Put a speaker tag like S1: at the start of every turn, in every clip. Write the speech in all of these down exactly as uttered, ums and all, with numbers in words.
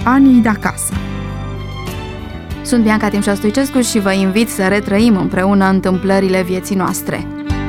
S1: Anii de acasă.
S2: Sunt Bianca Timșa Stoicescu și vă invit să retrăim împreună întâmplările vieții noastre.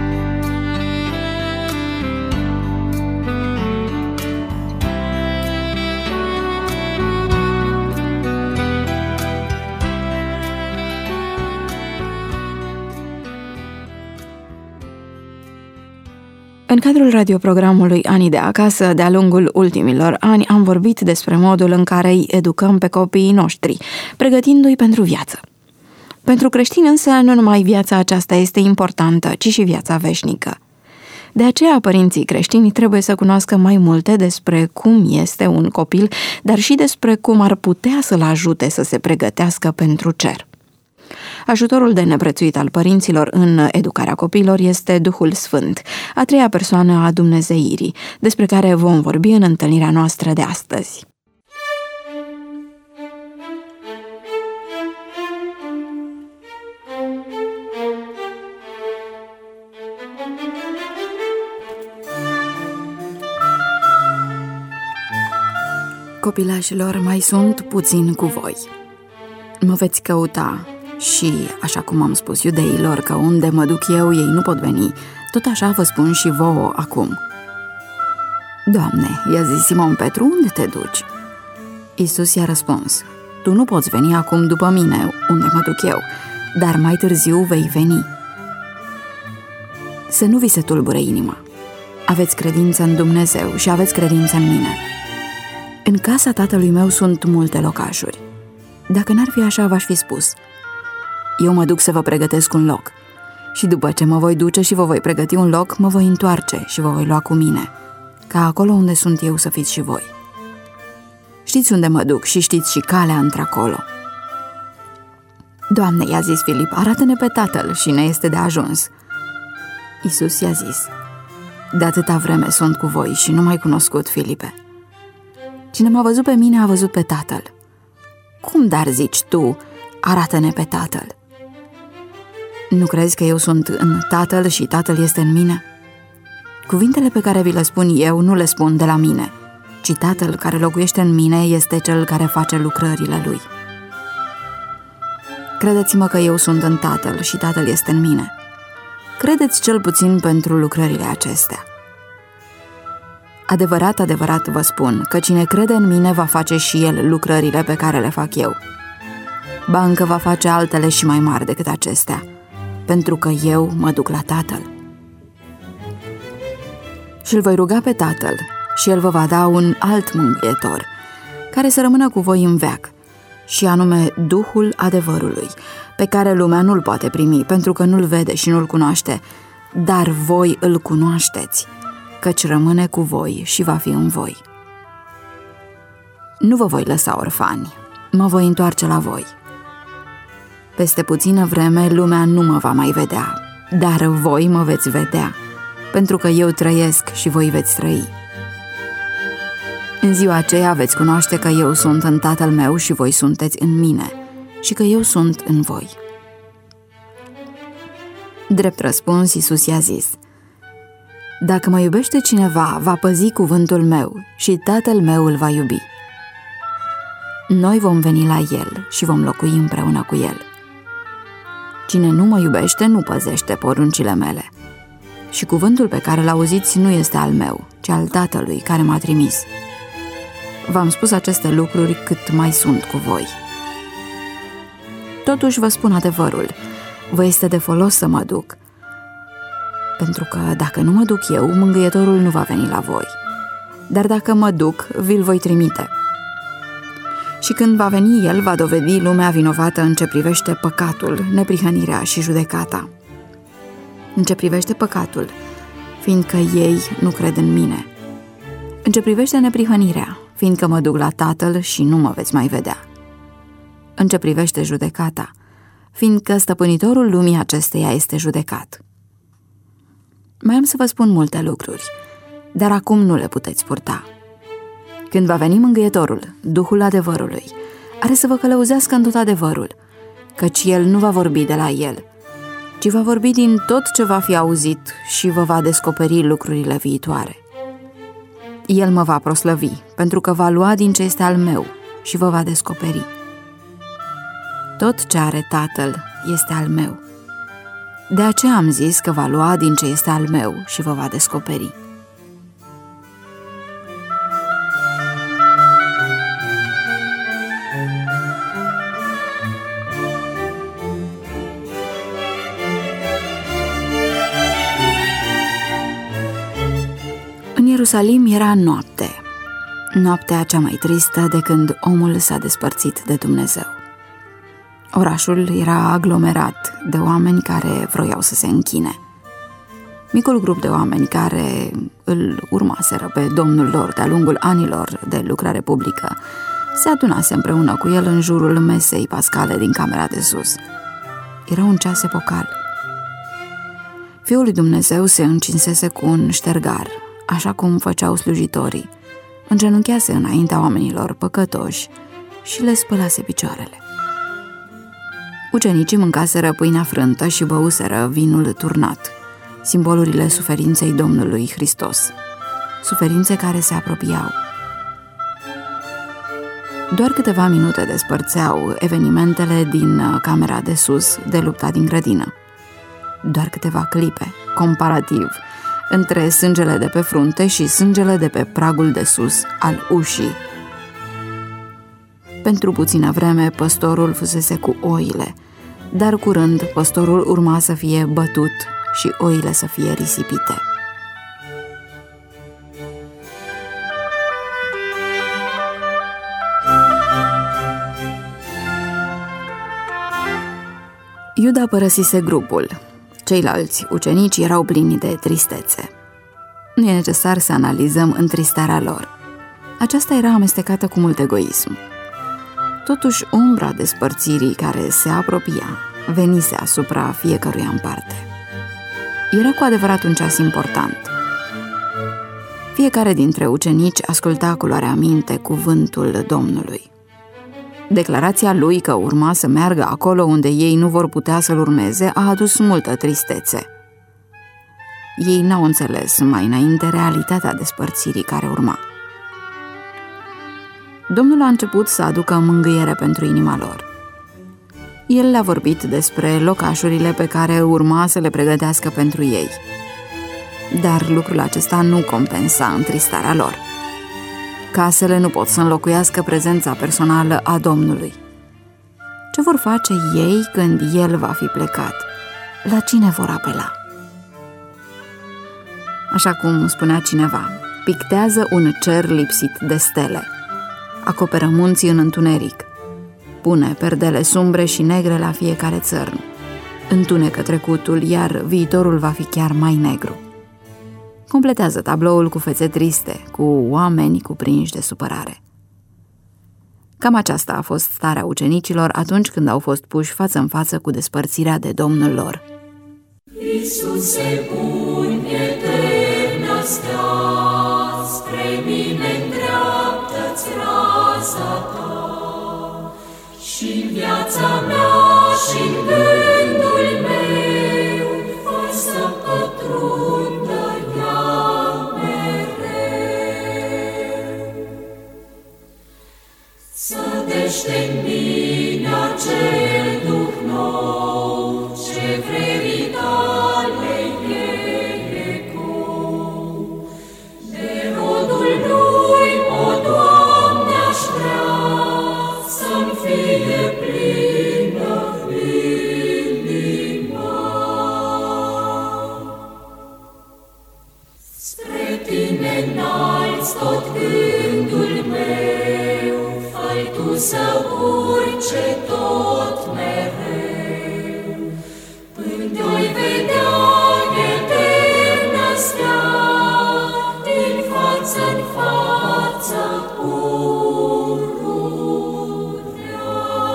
S2: În cadrul radioprogramului Anii de acasă, de-a lungul ultimilor ani, am vorbit despre modul în care îi educăm pe copiii noștri, pregătindu-i pentru viață. Pentru creștini însă, nu numai viața aceasta este importantă, ci și viața veșnică. De aceea, părinții creștini trebuie să cunoască mai multe despre cum este un copil, dar și despre cum ar putea să-l ajute să se pregătească pentru cer. Ajutorul de neprețuit al părinților în educarea copiilor este Duhul Sfânt, a treia persoană a Dumnezeirii, despre care vom vorbi în întâlnirea noastră de astăzi. Copilașilor, mai sunt puțin cu voi. Mă veți căuta și, așa cum am spus iudeilor că unde mă duc eu, ei nu pot veni, tot așa vă spun și vouă acum. Doamne, i-a zis Simon Petru, unde te duci? Iisus i-a răspuns, tu nu poți veni acum după mine, unde mă duc eu, dar mai târziu vei veni. Să nu vi se tulbure inima. Aveți credință în Dumnezeu și aveți credință în mine. În casa tatălui meu sunt multe locașuri. Dacă n-ar fi așa, v-aș fi spus. Eu mă duc să vă pregătesc un loc. Și după ce mă voi duce și vă voi pregăti un loc, mă voi întoarce și vă voi lua cu mine, ca acolo unde sunt eu să fiți și voi. Știți unde mă duc și știți și calea într-acolo. Doamne, i-a zis Filip, arată-ne pe Tatăl și ne este de ajuns. Iisus i-a zis, de atâta vreme sunt cu voi și nu m-ai cunoscut, Filipe. Cine m-a văzut pe mine a văzut pe Tatăl. Cum dar zici tu, arată-ne pe Tatăl? Nu crezi că eu sunt în Tatăl și Tatăl este în mine? Cuvintele pe care vi le spun eu nu le spun de la mine, ci Tatăl care locuiește în mine este Cel care face lucrările Lui. Credeți-mă că eu sunt în Tatăl și Tatăl este în mine. Credeți cel puțin pentru lucrările acestea. Adevărat, adevărat vă spun că cine crede în mine va face și el lucrările pe care le fac eu. Ba încă va face altele și mai mari decât acestea, pentru că eu mă duc la Tatăl. Și îl voi ruga pe Tatăl și el vă va da un alt mângâietor, care să rămână cu voi în veac, și anume Duhul adevărului, pe care lumea nu-l poate primi, pentru că nu-l vede și nu-l cunoaște, dar voi îl cunoașteți, căci rămâne cu voi și va fi în voi. Nu vă voi lăsa orfani, mă voi întoarce la voi. Peste puțină vreme lumea nu mă va mai vedea, dar voi mă veți vedea, pentru că eu trăiesc și voi veți trăi. În ziua aceea veți cunoaște că eu sunt în Tatăl meu și voi sunteți în mine și că eu sunt în voi. Drept răspuns, Iisus i-a zis, dacă mă iubește cineva, va păzi cuvântul meu și Tatăl meu îl va iubi. Noi vom veni la el și vom locui împreună cu el. Cine nu mă iubește, nu păzește poruncile mele. Și cuvântul pe care l-auziți nu este al meu, ci al Tatălui care m-a trimis. V-am spus aceste lucruri cât mai sunt cu voi. Totuși vă spun adevărul, vă este de folos să mă duc, pentru că dacă nu mă duc eu, mângâietorul nu va veni la voi. Dar dacă mă duc, vi-l voi trimite. Și când va veni el, va dovedi lumea vinovată în ce privește păcatul, neprihănirea și judecata. În ce privește păcatul, fiindcă ei nu cred în mine. În ce privește neprihănirea, fiindcă mă duc la Tatăl și nu mă veți mai vedea. În ce privește judecata, fiindcă stăpânitorul lumii acesteia este judecat. Mai am să vă spun multe lucruri, dar acum nu le puteți purta. Când va veni mângâietorul, Duhul adevărului, are să vă călăuzească în tot adevărul, căci el nu va vorbi de la el, ci va vorbi din tot ce va fi auzit și vă va descoperi lucrurile viitoare. El mă va proslăvi, pentru că va lua din ce este al meu și vă va descoperi. Tot ce are Tatăl este al meu. De aceea am zis că va lua din ce este al meu și vă va descoperi. În Ierusalim era noapte, noaptea cea mai tristă de când omul s-a despărțit de Dumnezeu. Orașul era aglomerat de oameni care vroiau să se închine. Micul grup de oameni care îl urmaseră pe Domnul lor de-a lungul anilor de lucrare publică se adunase împreună cu el în jurul mesei pascale din camera de sus. Era un ceas epocal. Fiul lui Dumnezeu se încinsese cu un ștergar, așa cum făceau slujitorii, îngenunchease înaintea oamenilor păcătoși și le spălase picioarele. Ucenicii mâncaseră pâinea frântă și băuseră vinul turnat, simbolurile suferinței Domnului Hristos, suferințe care se apropiau. Doar câteva minute despărțeau evenimentele din camera de sus de lupta din grădină. Doar câteva clipe, comparativ, între sângele de pe frunte și sângele de pe pragul de sus al ușii. Pentru puțină vreme păstorul fusese cu oile, dar curând păstorul urma să fie bătut și oile să fie risipite. Iuda părăsise grupul. Ceilalți ucenici erau plini de tristețe. Nu e necesar să analizăm întristarea lor. Aceasta era amestecată cu mult egoism. Totuși, umbra despărțirii care se apropia venise asupra fiecăruia în parte. Era cu adevărat un ceas important. Fiecare dintre ucenici asculta cu luarea minte cuvântul Domnului. Declarația lui că urma să meargă acolo unde ei nu vor putea să-l urmeze a adus multă tristețe. Ei n-au înțeles mai înainte realitatea despărțirii care urma. Domnul a început să aducă mângâiere pentru inima lor. El le-a vorbit despre locașurile pe care urma să le pregătească pentru ei. Dar lucrul acesta nu compensa întristarea lor. Casele nu pot să înlocuiască prezența personală a Domnului. Ce vor face ei când El va fi plecat? La cine vor apela? Așa cum spunea cineva, pictează un cer lipsit de stele, acoperă munții în întuneric, pune perdele sumbre și negre la fiecare țărm, întunecă trecutul, iar viitorul va fi chiar mai negru. Completează tabloul cu fețe triste, cu oameni cuprinși de supărare. Cam aceasta a fost starea ucenicilor atunci când au fost puși față în față cu despărțirea de Domnul lor.
S1: Iisuse bun, eternă stea, spre mine îndreaptă-ți raza ta, și-n viața mea și-n gândul meu, fă să pătrundă ea mereu. Sădește-n mine acel Duh nou, ce vrerii tale e ecou. De rodul lui, o Doamne, aș vrea să-mi fie plină inima. Spre tine înalți tot gândul meu, fă-i tu să urce tot mereu, până te-oi vedea eternă stea, din față-n față pururea.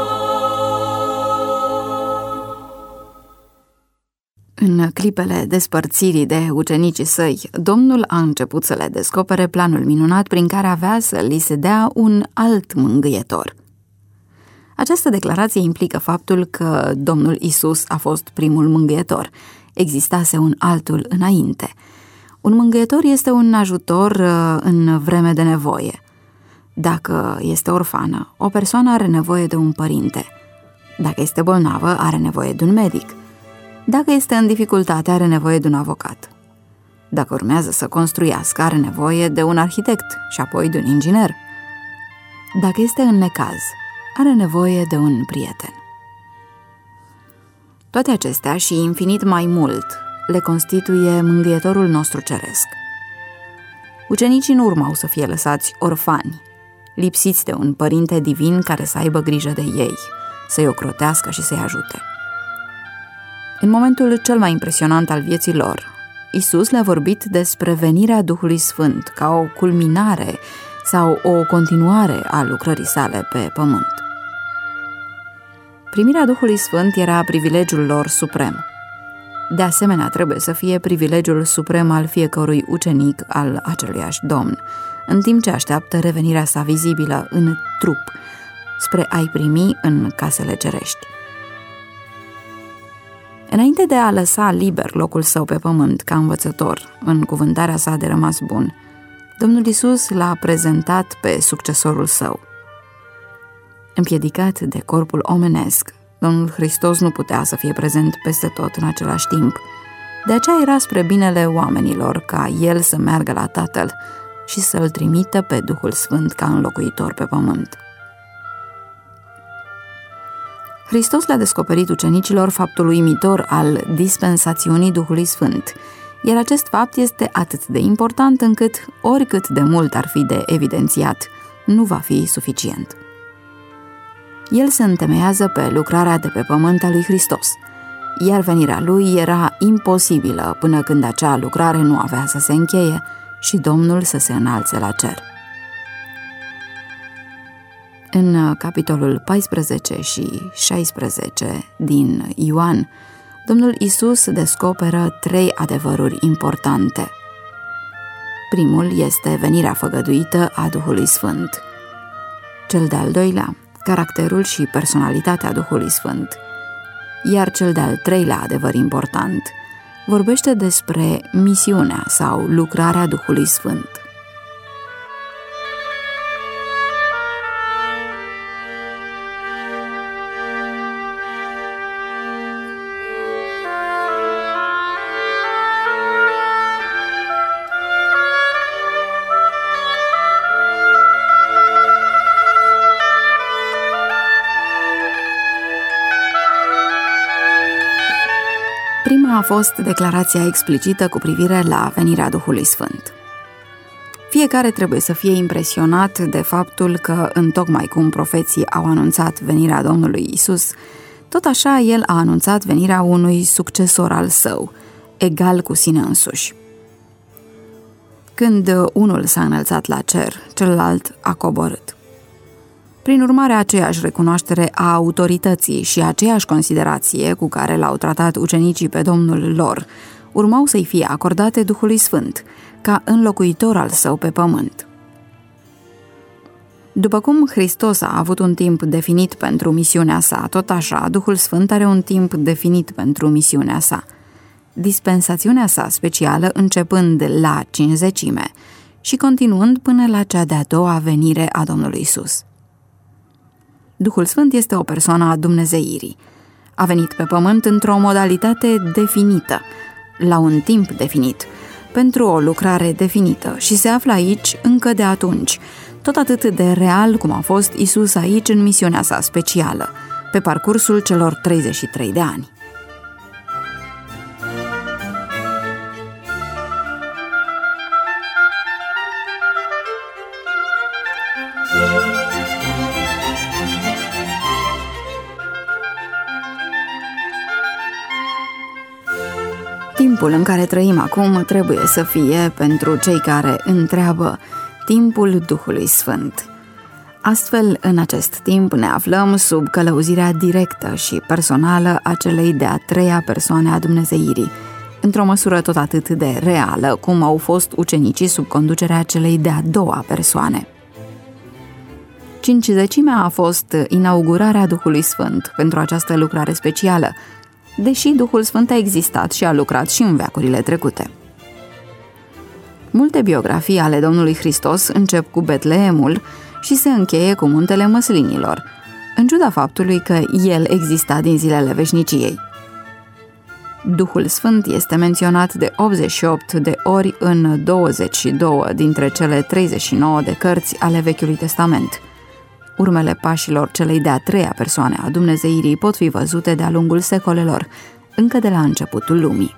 S2: În clipele despărțirii de ucenicii săi, Domnul a început să le descopere planul minunat prin care avea să li se dea un alt mângâietor. Această declarație implică faptul că Domnul Isus a fost primul mângâietor. Existase un altul înainte. Un mângâietor este un ajutor în vreme de nevoie. Dacă este orfană, o persoană are nevoie de un părinte. Dacă este bolnavă, are nevoie de un medic. Dacă este în dificultate, are nevoie de un avocat. Dacă urmează să construiască, are nevoie de un arhitect și apoi de un inginer. Dacă este în necaz, are nevoie de un prieten. Toate acestea și infinit mai mult le constituie mângâietorul nostru ceresc. Ucenicii nu urmau să fie lăsați orfani, lipsiți de un părinte divin care să aibă grijă de ei, să-i ocrotească și să-i ajute. În momentul cel mai impresionant al vieții lor, Iisus le-a vorbit despre venirea Duhului Sfânt ca o culminare sau o continuare a lucrării sale pe pământ. Primirea Duhului Sfânt era privilegiul lor suprem. De asemenea, trebuie să fie privilegiul suprem al fiecărui ucenic al aceluiași Domn, în timp ce așteaptă revenirea sa vizibilă în trup, spre a-i primi în casele cerești. Înainte de a lăsa liber locul său pe pământ ca învățător, în cuvântarea sa de rămas bun, Domnul Iisus l-a prezentat pe succesorul său. Împiedicat de corpul omenesc, Domnul Hristos nu putea să fie prezent peste tot în același timp. De aceea era spre binele oamenilor ca El să meargă la Tatăl și să-L trimită pe Duhul Sfânt ca înlocuitor pe pământ. Hristos le-a descoperit ucenicilor faptul uimitor al dispensațiunii Duhului Sfânt, iar acest fapt este atât de important încât, oricât de mult ar fi de evidențiat, nu va fi suficient. El se întemeiază pe lucrarea de pe pământ a lui Hristos, iar venirea lui era imposibilă până când acea lucrare nu avea să se încheie și Domnul să se înalțe la cer. În capitolul paisprezece și șaisprezece din Ioan, Domnul Iisus descoperă trei adevăruri importante. Primul este venirea făgăduită a Duhului Sfânt. Cel de-al doilea, caracterul și personalitatea Duhului Sfânt. Iar cel de-al treilea adevăr important vorbește despre misiunea sau lucrarea Duhului Sfânt. Prima a fost declarația explicită cu privire la venirea Duhului Sfânt. Fiecare trebuie să fie impresionat de faptul că, întocmai cum profeții au anunțat venirea Domnului Iisus, tot așa El a anunțat venirea unui succesor al său, egal cu sine însuși. Când unul s-a înălțat la cer, celălalt a coborât. Prin urmare, aceeași recunoaștere a autorității și aceeași considerație cu care l-au tratat ucenicii pe Domnul lor, urmau să-i fie acordate Duhului Sfânt, ca înlocuitor al său pe pământ. După cum Hristos a avut un timp definit pentru misiunea sa, tot așa Duhul Sfânt are un timp definit pentru misiunea sa. Dispensațiunea sa specială începând la cincizecime și continuând până la cea de-a doua venire a Domnului Iisus. Duhul Sfânt este o persoană a dumnezeirii. A venit pe pământ într-o modalitate definită, la un timp definit, pentru o lucrare definită și se află aici încă de atunci, tot atât de real cum a fost Iisus aici în misiunea sa specială, pe parcursul celor treizeci și trei de ani. Timpul în care trăim acum trebuie să fie, pentru cei care întreabă, timpul Duhului Sfânt. Astfel, în acest timp ne aflăm sub călăuzirea directă și personală a celei de-a treia persoane a dumnezeirii, într-o măsură tot atât de reală cum au fost ucenicii sub conducerea celei de-a doua persoane. Cincizecimea a fost inaugurarea Duhului Sfânt pentru această lucrare specială, deși Duhul Sfânt a existat și a lucrat și în veacurile trecute. Multe biografii ale Domnului Hristos încep cu Betleemul și se încheie cu muntele măslinilor, în ciuda faptului că el exista din zilele veșniciei. Duhul Sfânt este menționat de optzeci și opt de ori în douăzeci și două dintre cele treizeci și nouă de cărți ale Vechiului Testament. Urmele pașilor celei de-a treia persoane a dumnezeirii pot fi văzute de-a lungul secolelor, încă de la începutul lumii.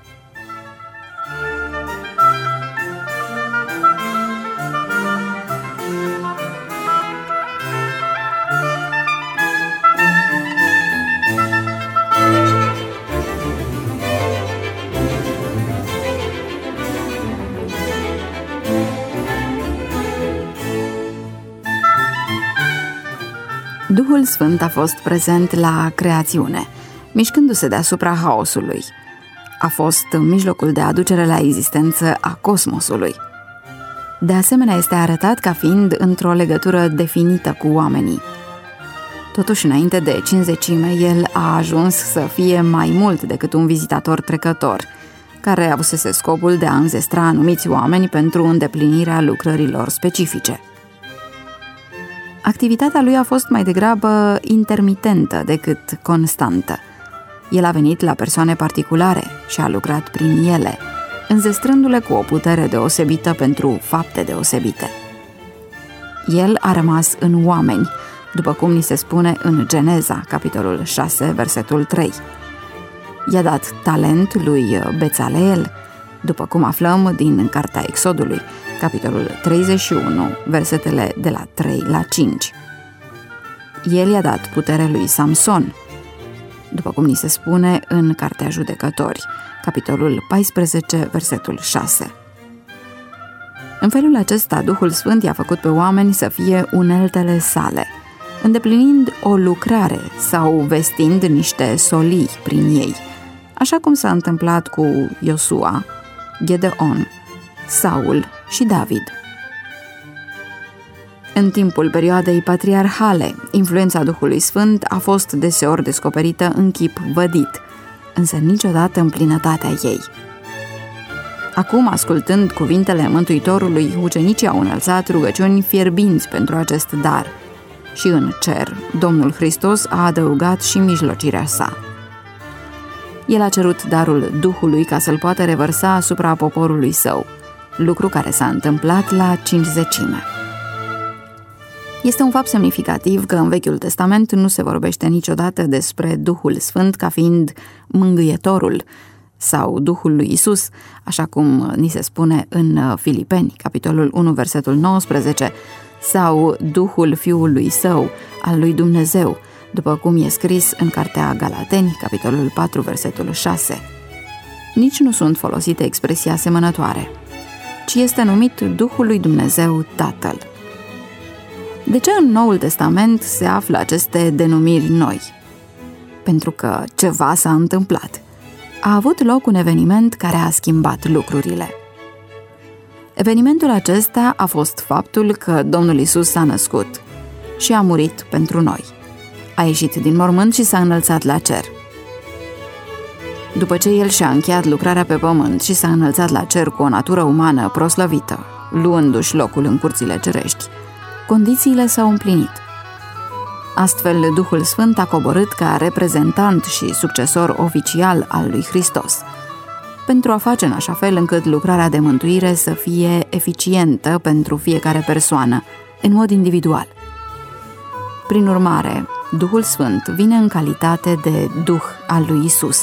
S2: Duhul Sfânt a fost prezent la creațiune, mișcându-se deasupra haosului. A fost mijlocul de aducere la existență a cosmosului. De asemenea, este arătat ca fiind într-o legătură definită cu oamenii. Totuși, înainte de cincizecime, el a ajuns să fie mai mult decât un vizitator trecător, care avusese scopul de a înzestra anumiți oameni pentru îndeplinirea lucrărilor specifice. Activitatea lui a fost mai degrabă intermitentă decât constantă. El a venit la persoane particulare și a lucrat prin ele, înzestrându-le cu o putere deosebită pentru fapte deosebite. El a rămas în oameni, după cum ni se spune în Geneza, capitolul șase, versetul trei. I-a dat talent lui Bețaleel, după cum aflăm din Cartea Exodului, capitolul treizeci și unu, versetele de la trei la cinci. El i-a dat putere lui Samson, după cum ni se spune în Cartea Judecători, capitolul paisprezece, versetul șase. În felul acesta, Duhul Sfânt i-a făcut pe oameni să fie uneltele sale, îndeplinind o lucrare sau vestind niște solii prin ei, așa cum s-a întâmplat cu Iosua, Gedeon, Saul și David. În timpul perioadei patriarhale, influența Duhului Sfânt a fost deseori descoperită în chip vădit, însă niciodată în plinătatea ei. Acum, ascultând cuvintele Mântuitorului, ucenicii au înălțat rugăciuni fierbinți pentru acest dar și în cer, Domnul Hristos a adăugat și mijlocirea sa. El a cerut darul Duhului ca să-l poată revărsa asupra poporului său, lucru care s-a întâmplat la cincizecime. Este un fapt semnificativ că în Vechiul Testament nu se vorbește niciodată despre Duhul Sfânt ca fiind mângâietorul sau Duhul lui Isus, așa cum ni se spune în Filipeni, capitolul unu, versetul nouăsprezece, sau Duhul Fiului Său, al lui Dumnezeu, după cum e scris în Cartea Galateni, capitolul patru, versetul șase. Nici nu sunt folosite expresii asemănătoare, ci este numit Duhul lui Dumnezeu Tatăl. De ce în Noul Testament se află aceste denumiri noi? Pentru că ceva s-a întâmplat. A avut loc un eveniment care a schimbat lucrurile. Evenimentul acesta a fost faptul că Domnul Iisus s-a născut și a murit pentru noi. A ieșit din mormânt și s-a înălțat la cer. După ce El și-a încheiat lucrarea pe pământ și s-a înălțat la cer cu o natură umană proslăvită, luându-și locul în curțile cerești, condițiile s-au împlinit. Astfel, Duhul Sfânt a coborât ca reprezentant și succesor oficial al lui Hristos, pentru a face în așa fel încât lucrarea de mântuire să fie eficientă pentru fiecare persoană, în mod individual. Prin urmare, Duhul Sfânt vine în calitate de Duh al lui Isus.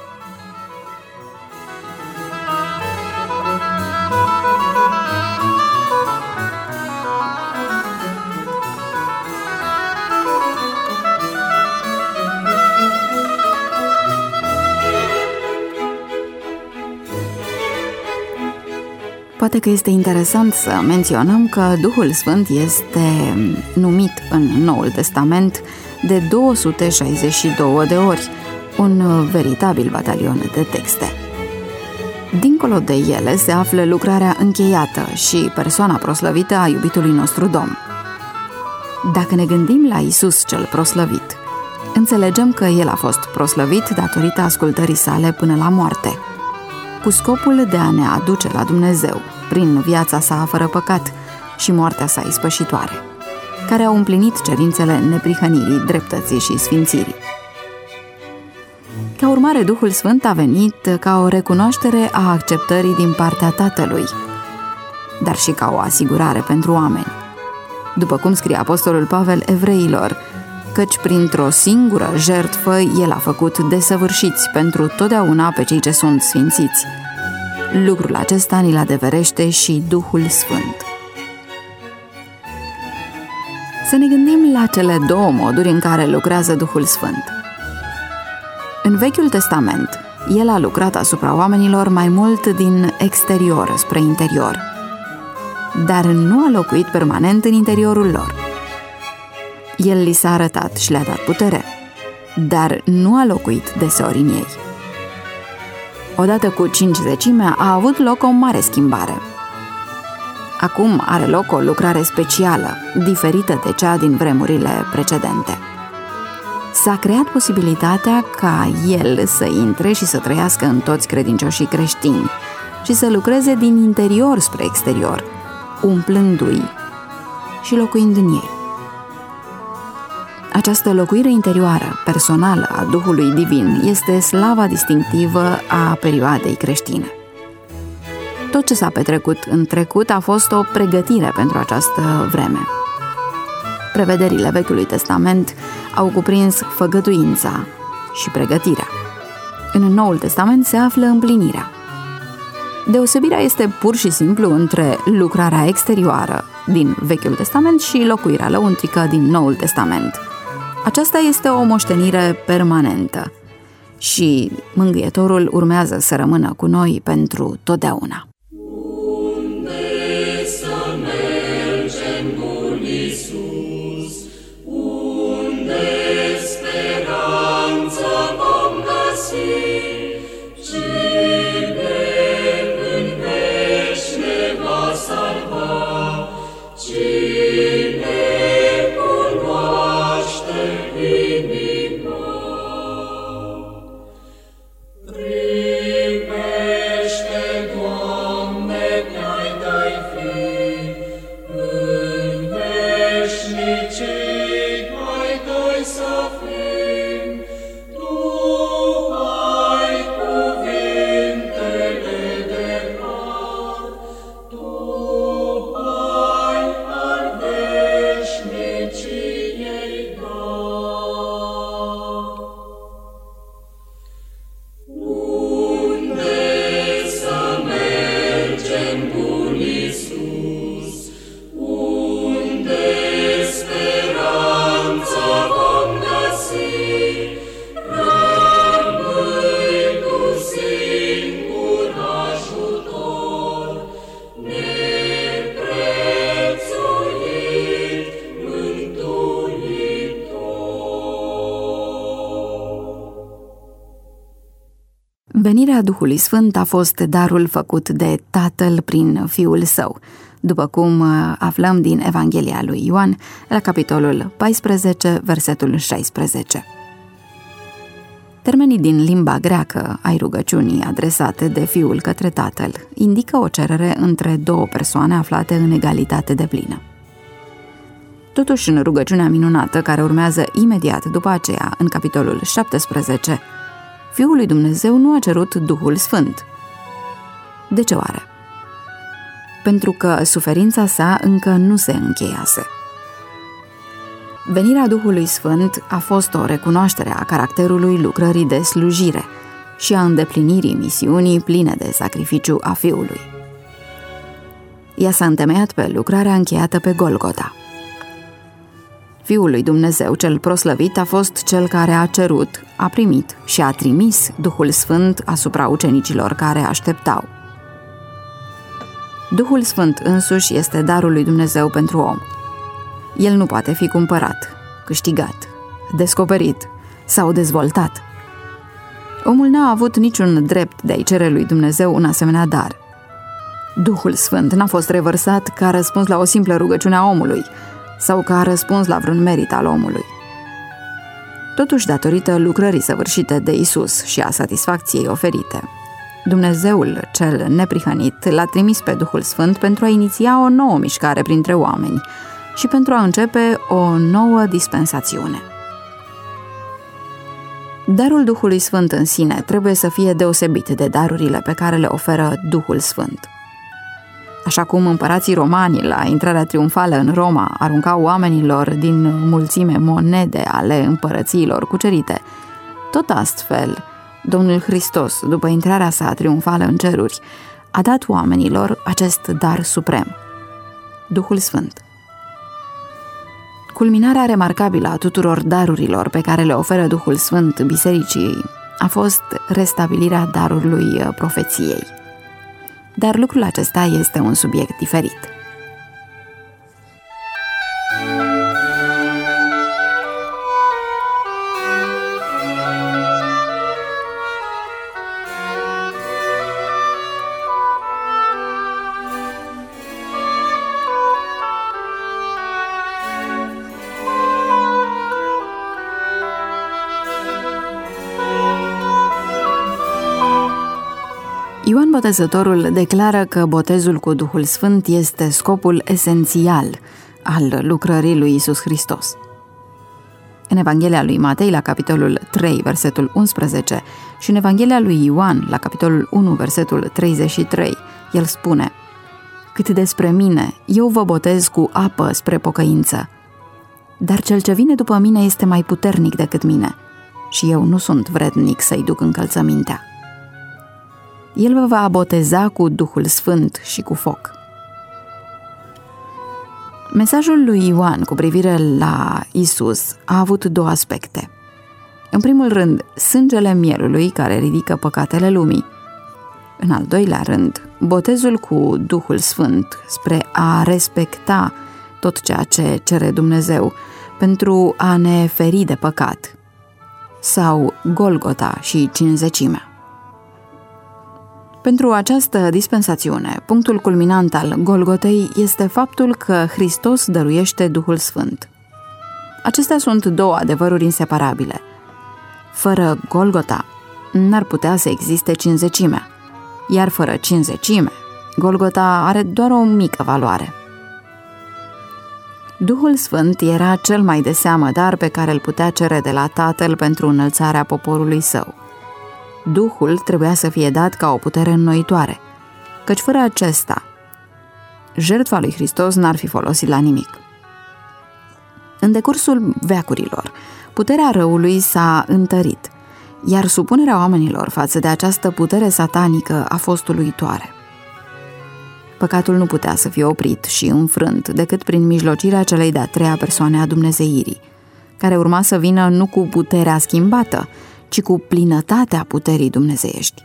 S2: Poate că este interesant să menționăm că Duhul Sfânt este numit în Noul Testament de două sute șaizeci și două de ori, un veritabil batalion de texte. Dincolo de ele se află lucrarea încheiată și persoana proslăvită a iubitului nostru Domn. Dacă ne gândim la Isus cel proslăvit, înțelegem că El a fost proslăvit datorită ascultării sale până la moarte, cu scopul de a ne aduce la Dumnezeu, prin viața sa fără păcat și moartea sa ispășitoare. care au împlinit cerințele neprihănirii, dreptății și sfințirii. Ca urmare, Duhul Sfânt a venit ca o recunoaștere a acceptării din partea Tatălui, dar și ca o asigurare pentru oameni. După cum scrie apostolul Pavel evreilor, căci printr-o singură jertfă El a făcut desăvârșiți pentru totdeauna pe cei ce sunt sfințiți. Lucrul acesta ni-l adeverește și Duhul Sfânt. Să ne gândim la cele două moduri în care lucrează Duhul Sfânt. În Vechiul Testament, El a lucrat asupra oamenilor mai mult din exterior spre interior, dar nu a locuit permanent în interiorul lor. El li s-a arătat și le-a dat putere, dar nu a locuit deseori în ei. Odată cu cincizecimea a avut loc o mare schimbare. Acum are loc o lucrare specială, diferită de cea din vremurile precedente. S-a creat posibilitatea ca El să intre și să trăiască în toți credincioșii creștini și să lucreze din interior spre exterior, umplându-i și locuind în ei. Această locuire interioară, personală a Duhului Divin este slava distinctivă a perioadei creștine. Tot ce s-a petrecut în trecut a fost o pregătire pentru această vreme. Prevederile Vechiului Testament au cuprins făgăduința și pregătirea. În Noul Testament se află împlinirea. Deosebirea este pur și simplu între lucrarea exterioară din Vechiul Testament și locuirea lăuntrică din Noul Testament. Aceasta este o moștenire permanentă și Mângâietorul urmează să rămână cu noi pentru totdeauna.
S1: Unde să mergem, bun Iisus? Unde speranță vom găsi? Cine în veci ne va salva? Cine cunoaște inima? Primește, Doamne, ne-ai dai fi, în veșnicii mai dai să fim. Tu ai cuvintele de har, Tu ai al veșniciei dar. Unde să mergem, bun Iisus? Unde speranță vom găsi? Rămâi Tu singur ajutor, neprețuit Mântuitor.
S2: Venirea Duhului Sfânt a fost darul făcut de Tatăl prin Fiul Său, după cum aflăm din Evanghelia lui Ioan, la capitolul paisprezece, versetul șaisprezece. Termenii din limba greacă ai rugăciunii adresate de Fiul către Tatăl indică o cerere între două persoane aflate în egalitate deplină. Totuși, în rugăciunea minunată care urmează imediat după aceea, în capitolul șaptesprezece, Fiul lui Dumnezeu nu a cerut Duhul Sfânt. De ce oare? Pentru că suferința sa încă nu se încheiase. Venirea Duhului Sfânt a fost o recunoaștere a caracterului lucrării de slujire și a îndeplinirii misiunii pline de sacrificiu a Fiului. Ea s-a întemeiat pe lucrarea încheiată pe Golgota. Fiul lui Dumnezeu cel proslăvit a fost cel care a cerut, a primit și a trimis Duhul Sfânt asupra ucenicilor care așteptau. Duhul Sfânt însuși este darul lui Dumnezeu pentru om. El nu poate fi cumpărat, câștigat, descoperit sau dezvoltat. Omul n-a avut niciun drept de a-i cere lui Dumnezeu un asemenea dar. Duhul Sfânt n-a fost revărsat ca răspuns la o simplă rugăciune a omului sau ca răspuns la vreun merit al omului. Totuși, datorită lucrării săvârșite de Isus și a satisfacției oferite, Dumnezeul cel neprihănit l-a trimis pe Duhul Sfânt pentru a iniția o nouă mișcare printre oameni, și pentru a începe o nouă dispensațiune. Darul Duhului Sfânt în sine trebuie să fie deosebit de darurile pe care le oferă Duhul Sfânt. Așa cum împărații romani, la intrarea triumfală în Roma, aruncau oamenilor din mulțime monede ale împărățiilor cucerite, tot astfel, Domnul Hristos, după intrarea sa triumfală în ceruri, a dat oamenilor acest dar suprem, Duhul Sfânt. Culminarea remarcabilă a tuturor darurilor pe care le oferă Duhul Sfânt bisericii a fost restabilirea darului profeției. Dar lucrul acesta este un subiect diferit. Ioan Botezătorul declară că botezul cu Duhul Sfânt este scopul esențial al lucrării lui Iisus Hristos. În Evanghelia lui Matei, la capitolul trei, versetul unsprezece, și în Evanghelia lui Ioan, la capitolul unu, versetul treizeci și trei, el spune: cât despre mine, eu vă botez cu apă spre pocăință, dar cel ce vine după mine este mai puternic decât mine și eu nu sunt vrednic să-i duc încălțămintea. El vă va boteza cu Duhul Sfânt și cu foc. Mesajul lui Ioan cu privire la Isus a avut două aspecte. În primul rând, sângele mielului care ridică păcatele lumii. În al doilea rând, botezul cu Duhul Sfânt spre a respecta tot ceea ce cere Dumnezeu pentru a ne feri de păcat, sau Golgota și cinzecimea. Pentru această dispensațiune, punctul culminant al Golgotei este faptul că Hristos dăruiește Duhul Sfânt. Acestea sunt două adevăruri inseparabile. Fără Golgota, n-ar putea să existe cinzecimea, iar fără cinzecime, Golgota are doar o mică valoare. Duhul Sfânt era cel mai de seamă dar pe care îl putea cere de la Tatăl pentru înălțarea poporului său. Duhul trebuia să fie dat ca o putere înnoitoare, căci fără acesta, jertfa lui Hristos n-ar fi folosit la nimic. În decursul veacurilor, puterea răului s-a întărit, iar supunerea oamenilor față de această putere satanică a fost uluitoare. Păcatul nu putea să fie oprit și înfrânt decât prin mijlocirea celei de-a treia persoane a dumnezeirii, care urma să vină nu cu puterea schimbată, ci cu plinătatea puterii dumnezeiești.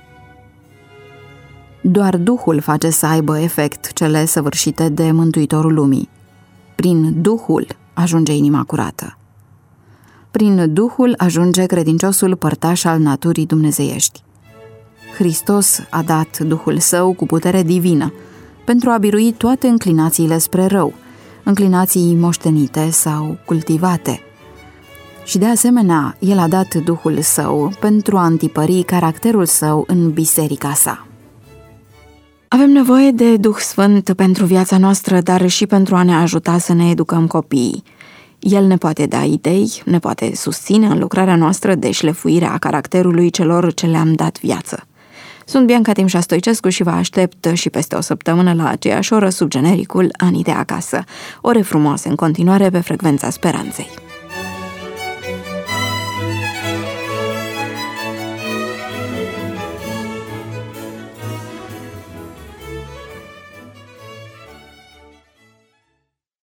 S2: Doar Duhul face să aibă efect cele săvârșite de Mântuitorul lumii. Prin Duhul ajunge inima curată. Prin Duhul ajunge credinciosul părtaș al naturii dumnezeiești. Hristos a dat Duhul Său cu putere divină pentru a birui toate înclinațiile spre rău, înclinații moștenite sau cultivate. Și de asemenea, El a dat Duhul Său pentru a întipări caracterul Său în biserica sa. Avem nevoie de Duh Sfânt pentru viața noastră, dar și pentru a ne ajuta să ne educăm copiii. El ne poate da idei, ne poate susține în lucrarea noastră de șlefuire a caracterului celor ce le-am dat viață. Sunt Bianca Timșa Stoicescu și vă aștept și peste o săptămână la aceeași oră sub genericul Anii de acasă. Ore frumoase în continuare pe frecvența speranței.